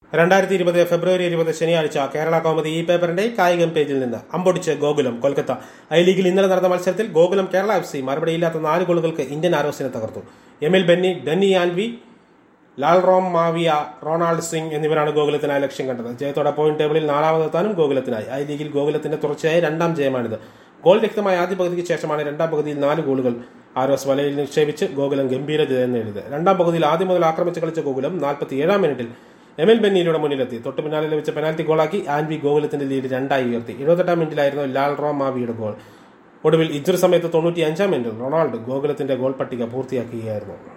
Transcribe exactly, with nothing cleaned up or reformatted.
രണ്ടായിരത്തി ഇരുപത് ഫെബ്രുവരി ഇരുപത് ശനിയാഴ്ച കേരള കൗമുദി ഈ പേപ്പറിന്റെ കായികം പേജിൽ നിന്ന് അമ്പൊടിച്ച് ഗോകുലം കൊൽക്കത്ത. ഐ ലീഗിൽ ഇന്നലെ നടന്ന മത്സരത്തിൽ ഗോകുലം കേരള എഫ് സി മറുപടിയില്ലാത്ത നാല് ഗോളുകൾക്ക് ഇന്ത്യൻ ആരോസിനെ തകർത്തു. Emil Benny, Denny Antwi, Lalromawia, Ronald Singh എന്നിവരാണ് ഗോകുലത്തിനായി ലക്ഷ്യം കണ്ടത്. ജയത്തോടെ പോയിന്റ് ടേബിളിൽ നാലാമതെത്താനും ഗോകുലത്തിനായി. ഐ ലീഗിൽ ഗോകുലത്തിന്റെ തുടർച്ചയായ രണ്ടാം ജയമാണിത്. ഗോൾ രഹിതമായ ആദ്യ പകുതിക്ക് ശേഷമാണ് രണ്ടാം പകുതിയിൽ നാല് ഗോളുകൾ ആരോസ് വലയിൽ നിക്ഷേപിച്ച് ഗോകുലം ഗംഭീര ജയം നേടിയത്. രണ്ടാം പകുതിയിൽ ആദ്യം മുതൽ ആക്രമിച്ച് കളിച്ച ഗോകുലം നാൽപ്പത്തിയേഴാം മിനിറ്റിൽ എമിൽ ബെന്നിയിലൂടെ മുന്നിലെത്തി. തൊട്ടു പിന്നാലെ ലഭിച്ച പെനാൽറ്റി ഗോളാക്കി ആൻവി ഗോകുലത്തിന്റെ ലീഡ് രണ്ടായി ഉയർത്തി. എഴുപത്തെട്ടാം മിനിറ്റിലായിരുന്നു ലാൽറോം മാവിയുടെ ഗോൾ. ഒടുവിൽ ഇഞ്ചുറി സമയത്ത് തൊണ്ണൂറ്റി അഞ്ചാം മിനിറ്റിൽ റൊണാൾഡ് ഗോകുലത്തിന്റെ ഗോൾ പട്ടിക പൂർത്തിയാക്കുകയായിരുന്നു.